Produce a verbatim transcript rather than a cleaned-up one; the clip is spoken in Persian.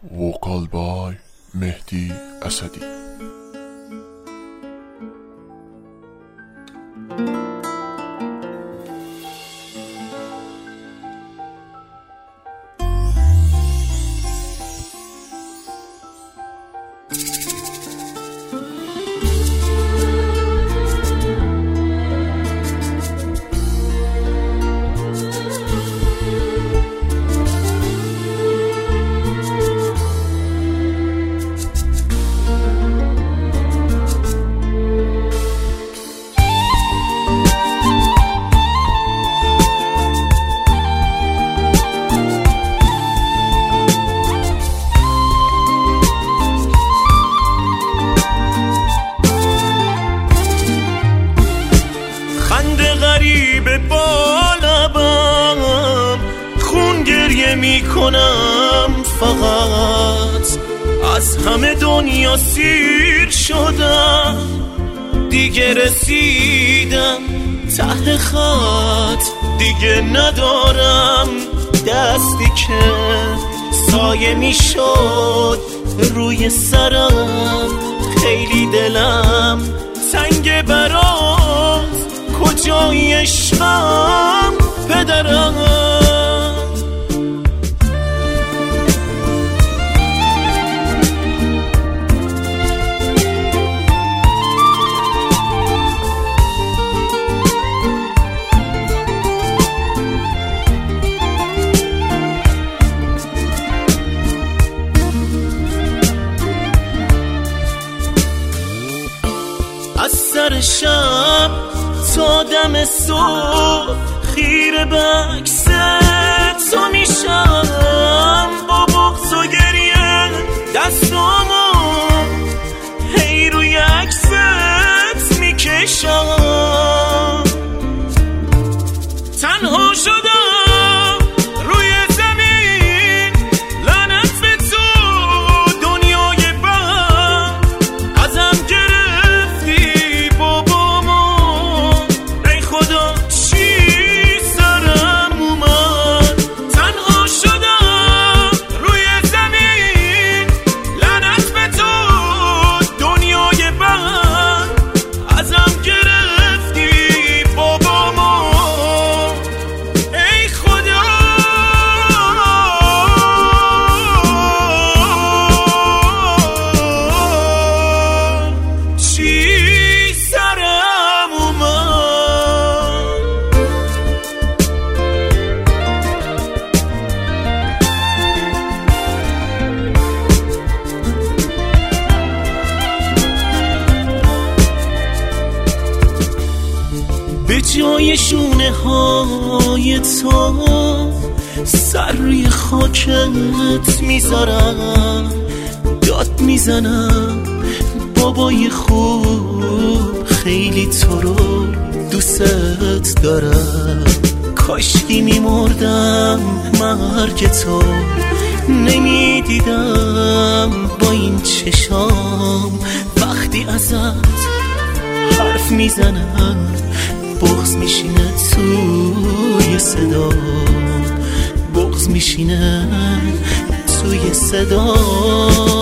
وکال بای مهدی اسدی. می کنم فقط از همه دنیا سیر شدم، دیگه رسیدم ته خط، دیگه ندارم دستی که سایه می شد روی سرم. خیلی دلم تنگ برات، کجای عشقم پدرم. از سر شب تا دم صبح خیره به عکس تو میشم، با بغض و گریه دستامو هی روی عکست میکشم. تنها شدم روی زمین، لعنت به تو دنیای بد، ازم گرفتی بابامو. ای خدا چی سرم اومد، تنها شدم روی زمین، لعنت به تو دنیای بد، ازم گرفتی بابامو. ای خدا چی سرم اومد. به جای شونه های تو سر روی خاکت میذارم، داد میزنم بابای خوب، خیلی تو رو دوست دارم. کاشکی میمردم مرگ تو نمیدیدم با این چشام. وقتی ازت حرف میزنم بغض میشینه توی صدا، بغض میشینه توی صدا.